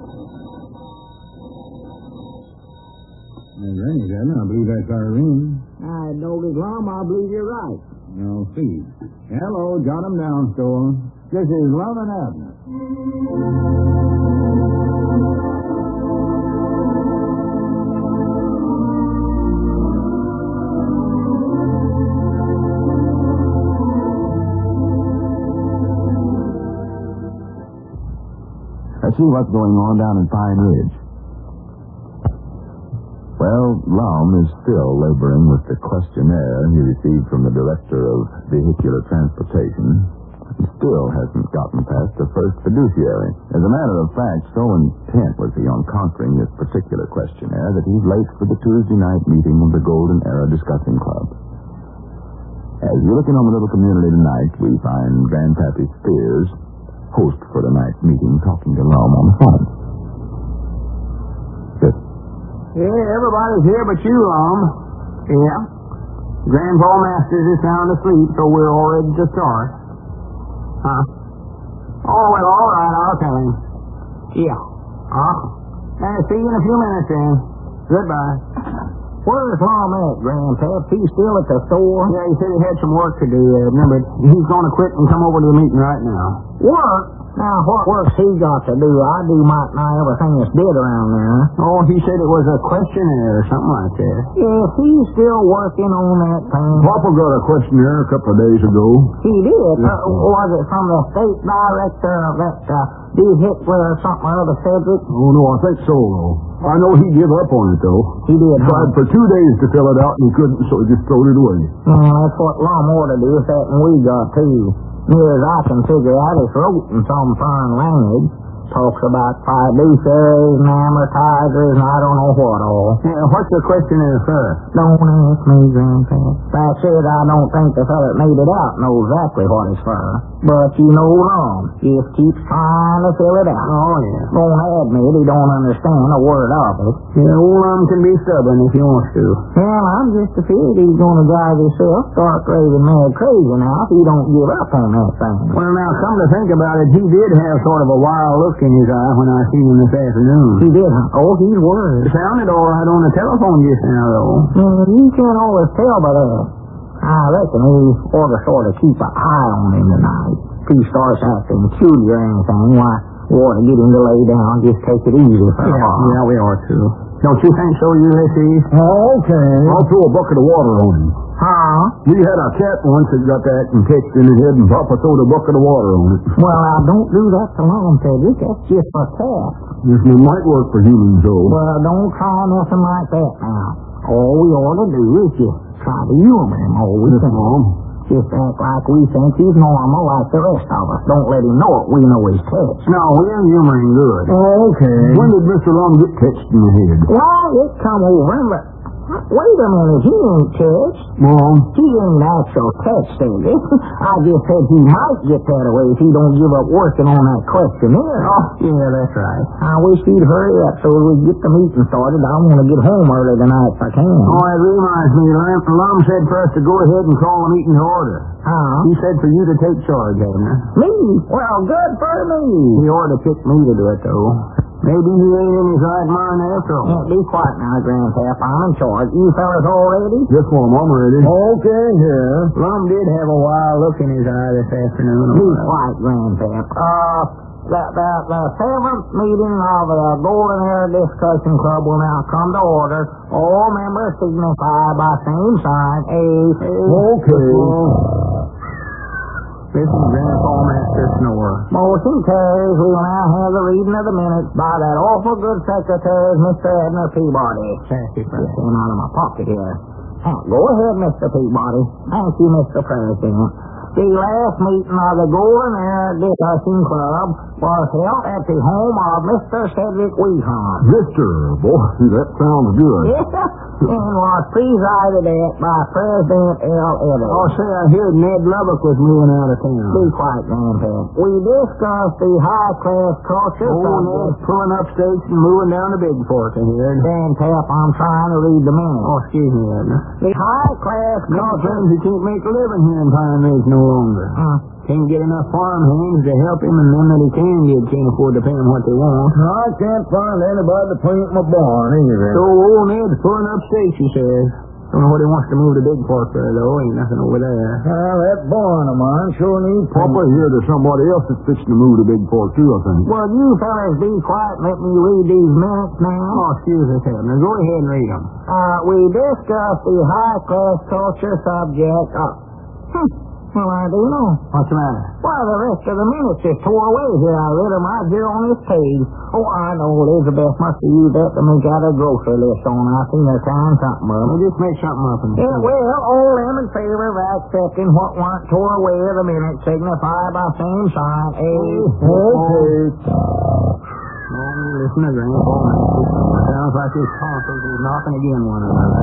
There's Rennie, Edna. I believe that's Irene. I noticed, Lum. I believe you're right. Now, see. Hello, jot 'em down, Stoll. This is Lum and Abner. Let's see what's going on down in Pine Ridge. Well, Lum is still laboring with the questionnaire he received from the Director of Vehicular Transportation. He still hasn't gotten past the first fiduciary. As a matter of fact, so intent was he on conquering this particular questionnaire that he's late for the Tuesday night meeting of the Golden Era Discussing Club. As you're looking on the little community tonight, we find Grandpappy Spears, host for tonight's meeting, talking to Lum on the phone. Yes. Yeah, everybody's here but you, Lum. Yeah. Grandpa Masters is sound asleep, so we're all ready to start. Huh? Oh, well, all right, I'll tell him. Yeah. See you in a few minutes, then. Goodbye. Where's Lum at, Grandpap? He's still at the store? Yeah, he said he had some work to do, Edna, but he's going to quit and come over to the meeting right now. Work? Now, what work's he got to do? I do might not everything that's dead around there. Oh, he said it was a questionnaire or something like that. Yes, he's still working on that thing. Papa got a questionnaire a couple of days ago. He did? Was it from the state director of that vehicular or something or other, Cedric? Oh, no, I think so, though. I know he gave up on it, though. He did, Tried for 2 days to fill it out, and he couldn't, so he just threw it away. That's what Lum ought to do, if that and we got, too. Near as I can figure out, it's wrote in some foreign language. Talks about fiduciaries and amortizers and I don't know what all. Yeah, what's the questionnaire for? Don't ask me, Grandpa. That said, I don't think the fella that made it out knows exactly what it's for. But you know Lum just keeps trying to fill it out. Oh, yeah. Don't admit he don't understand a word of it. Yeah, old Lum can be stubborn if he wants to. Well, I'm just afraid he's going to drive himself stark raving mad crazy now if he don't give up on that thing. Well, now, come to think about it, he did have sort of a wild look in his eye when I seen him this afternoon. He did, huh? Oh, he's worried. It sounded all right on the telephone just now, though. You can't always tell by that. I reckon we ought to sort of keep an eye on him tonight. If he starts acting peculiar or anything, why, we ought to get him to lay down, just take it easy for a while. Yeah, we ought to. Don't you think so, Ulysses? Oh, okay. I'll throw a bucket of water on him. Huh? We had a cat once that got that and catched in his head, and Papa throwed a bucket of water on it. Well, now, don't do that to Lum, Cedric. That's just for cats. This might work for humans, though. Well, don't try nothing like that now. All we ought to do is just try to humor him all we can. Just act like we think he's normal like the rest of us. Don't let him know it. We know he's catched. No, we're humoring good. Okay. When did Mr. Lum get catched in the head? Well, it come over him, but wait a minute. He ain't catched. Mom? He ain't actual catched, David. I just said he might get that away if he don't give up working on that questionnaire. Oh, yeah, that's right. I wish he'd hurry up so we get the meeting started. I want to get home early tonight if I can. Oh, it reminds me, Lum said for us to go ahead and call the meeting to order. He said for you to take charge, Abner. Me? Well, good for me. He ought to pick me to do it, though. Maybe he ain't in his right mind after all. Be quiet now, Grandpap. I'm in charge. You fellas all ready? Yes, Mom, I'm ready. Okay, here. Lum did have a wild look in his eye this afternoon. Be quiet, Grandpap. The seventh meeting of the Golden Era Discussion Club will now come to order. All members signify by same sign. Okay. This is Grandpa Master Snore. Motion carries. We will now have the reading of the minutes by that awful good secretary, Mr. Edna Peabody. Thank you, President. Just came out of my pocket here. Go ahead, Mr. Peabody. Thank you, Mr. President. The last meeting of the Golden Era Discussion Club was held at the home of Mr. Cedric Weehon. Mr. Boy, that sounds good. And was presided at by President L. Evans. Oh, say, I hear Ned Lubbock was moving out of town. Be quiet, Grandpa. We discussed the high-class culture. Oh, Ned's pulling up stakes and moving down the Big Fork, I hear. Grandpap, I'm trying to read the minutes. Oh, excuse me, Edna. The high-class culture. He can't make a living here in Pine Ridge no longer. Can't get enough farm hands to help him, and them that he can get can't afford to pay him what they want. I can't find anybody to paint my barn either. So old Ned's pulling up stakes, he says. Don't know what he wants to move to Big Fork for, though. Ain't nothing over there. Well, that barn of mine sure needs Papa, here there's somebody else that's fixing to move to Big Fork, too, I think. Well, you fellas be quiet and let me read these minutes now. Oh, excuse us, Now, go ahead and read them. We discussed the high-class culture subject. Well, I do know. What's the matter? Well, the rest of the minutes just tore away here. I read them right here on this page. Oh, I know. Elizabeth must have used that to make out a grocery list on. I seen her tying something up. Well, just make something up. Yeah, well, all them in favor of accepting what weren't tore away of the minutes signify by same sign. Okay. Listen to Grandpa. Sounds like his tonsils is knocking again one another.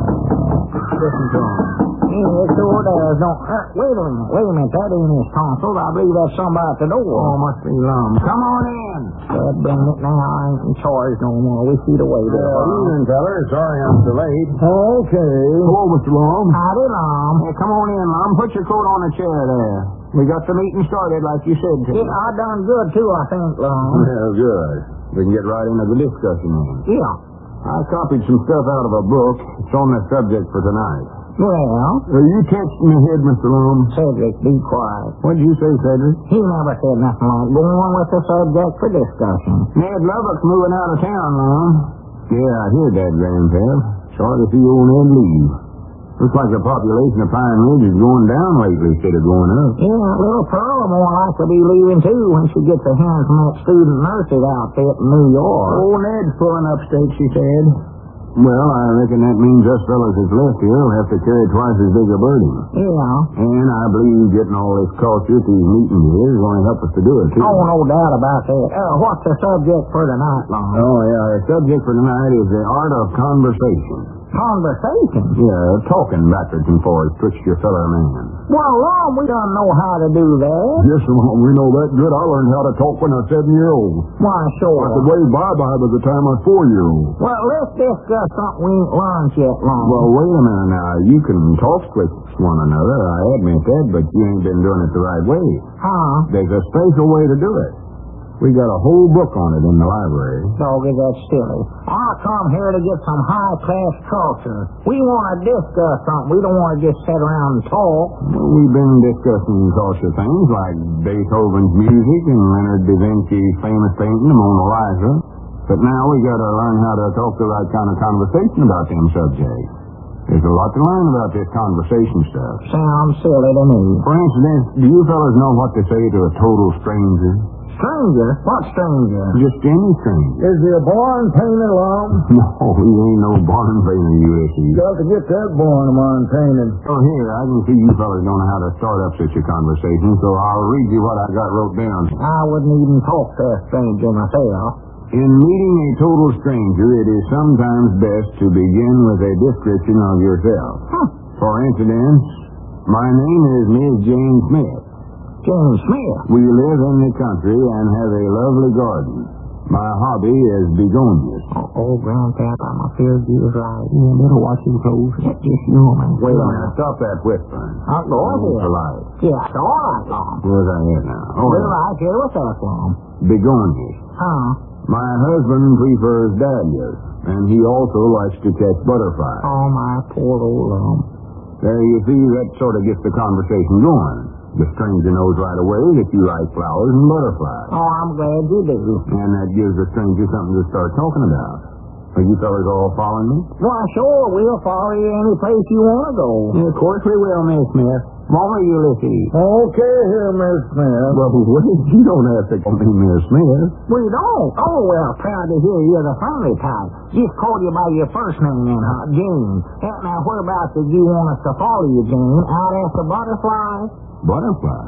Listen to him. Yeah, it sure does. Don't. Wait a minute. That ain't his tonsils. I believe that's somebody at the door. Oh, must be Lum. Come on in. God dang it, now I ain't in charge no more. We see the way there. Evening, feller. Sorry I'm so late. Okay. Hello, Mr. Lum. Howdy, Lum. Hey, come on in, Lum. Put your coat on the chair there. We got the meeting started like you said to. Yeah, I done good, too, I think, Lum. Well, good. We can get right into the discussion then. Yeah. I copied some stuff out of a book. It's on the subject for tonight. Well, You text me ahead, Mr. Lum. Cedric, be quiet. What'd you say, Cedric? He never said nothing like going with the subject for discussion. Ned Lubbock's moving out of town, Lum. Yeah, I heard that, Grandpap. Sorry to see old Ned leave. Looks like the population of Pine Ridge is going down lately instead of going up. Yeah, little Pearl more likely to be leaving, too, when she gets a hand from that student nurse's outfit in New York. Old Ned's pulling up stakes, she said. Well, I reckon that means us fellas that's left here will have to carry twice as big a burden. Yeah. And I believe getting all this culture at these meetings here is going to help us to do it, too. Oh, no doubt about that. What's the subject for tonight, Lum? Oh, yeah, the subject for tonight is the art of conversation. Conversation? Yeah, talking backwards and forwards twixt your fellow man. Well, Lum, we don't know how to do that. Yes, Mom, we know that good. I learned how to talk when I was 7-year-old. Why, sure. I could wave bye-bye by the time I was 4-year-old. Well, let's discuss something we ain't learned yet, Lum. Well, wait a minute now. You can talk twixt one another, I admit that, but you ain't been doing it the right way. Huh? There's a special way to do it. We got a whole book on it in the library. Doggy, that's silly. I come here to get some high-class culture. We want to discuss something. We don't want to just sit around and talk. Well, we've been discussing culture things like Beethoven's music and Leonard da Vinci's famous painting, The Mona Lisa. But now we got to learn how to talk the right kind of conversation about them subjects. There's a lot to learn about this conversation stuff. Sounds silly to me. For instance, do you fellas know what to say to a total stranger? Stranger? What stranger? Just any stranger. Is he a barn painter, Lum? No, he ain't no barn painter, Ulysses. Got to get that barn of mine painted. Oh, here, I can see you fellas don't know how to start up such a conversation, so I'll read you what I got wrote down. I wouldn't even talk to a stranger myself. In meeting a total stranger, it is sometimes best to begin with a description of yourself. For instance, my name is Miss Jane Smith. Jane Smith? We live in the country and have a lovely garden. My hobby is begonias. Oh, Grandpap, I'm afraid you was right. You better watch your clothes. Just human. Wait a minute, stop that whispering. I'll go ahead. Polite. Yeah, it's all right, Lum. Where's I at now? Oh, We're yeah. right here with us, Lum. Begonias. Huh? My husband prefers dahlias, and he also likes to catch butterflies. Oh, my poor old Lum. There, you see, that sort of gets the conversation going. The stranger knows right away that you like flowers and butterflies. Oh, I'm glad you do. And that gives the stranger something to start talking about. Are you fellas all following me? Why, sure, we'll follow you any place you want to go. Yeah, of course we will, Miss Smith. Won't we, Ulysses? Okay here, Miss Smith. Well, wait, you don't have to call me Miss Smith. We don't. Oh, well, proud to hear you're the friendly type. Just called you by your first name then, huh? Jane. Now, whereabouts did you want us to follow you, Jane? Out after butterflies? Butterflies?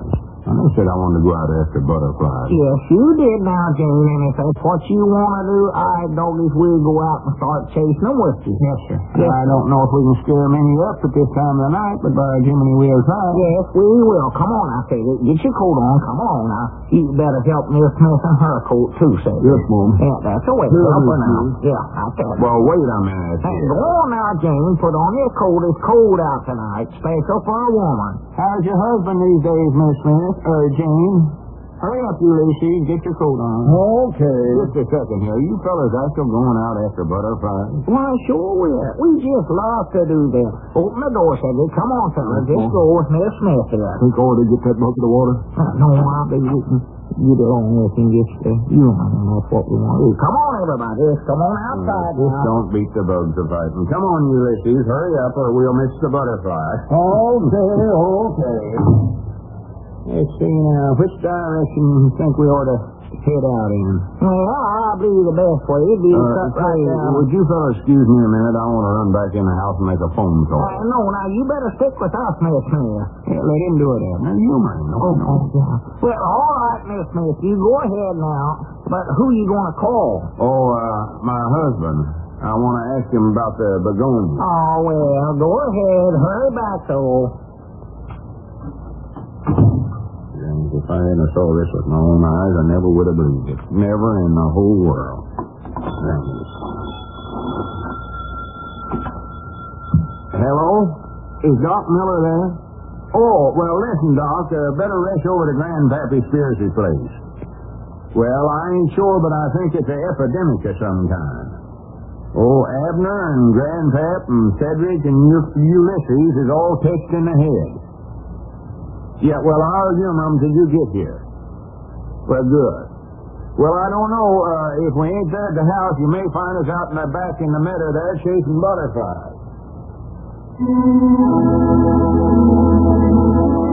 I said I wanted to go out after butterflies. Yes, you did now, Jane, and if that's what you want to do, I doggies will go out and start chasing them with you. Yes, sir. Yes. I don't know if we can scare them any up at this time of the night, but by Jiminy we'll try. Yes, we will. Come on, I say. Get your coat on. Come on now. You better help Miss Smith and her coat, too, say. Yes, Mom. Yeah, that's the way. Sure, Help her Miss now. Smith. Yeah, I tell you. Well, wait a minute. Hey, go on now, Jane. Put on your coat. It's cold out tonight. Special for a woman. How's your husband these days, Miss Smith? Jane? Hurry up, Ulysses. Get your coat on. Okay. Just a second here. You fellas are still going out after butterflies? Why, sure we are. We just love to do that. Open the door, Cedric. Come on, fellas. Just go with Miss Smith here. Think I ought to get that bucket of water? No, I'll be with you. Get along with him. Just, you know, that's what we want to do. Come on, everybody. Just come on outside Just now. don't beat the bugs a fighting. Come on, Ulysses. Hurry up or we'll miss the butterfly. Okay. Let's see now. Which direction you think we ought to head out in? Well, I believe the best way would be to cut right down. Would you fellas excuse me a minute? I want to run back in the house and make a phone call. No, now, you better stick with us, Miss Smith. Yeah, let him do it, Abner. You mind. No. Yeah. Well, all right, Miss Smith. You go ahead now. But who you going to call? My husband. I want to ask him about the begonia. Oh, well, go ahead. Hurry back, though. If I hadn't saw this with my own eyes, I never would have believed it. Never in the whole world. Hello? Is Doc Miller there? Oh, well, listen, Doc. Better rush over to Grandpappy Spears' place. Well, I ain't sure, but I think it's an epidemic of some kind. Oh, Abner and Grandpap and Cedric and Ulysses is all touched in the head. Yeah, well, I'll humor them till you get here. Well, good. Well, I don't know. If we ain't there at the house, you may find us out in the back in the meadow there chasing butterflies.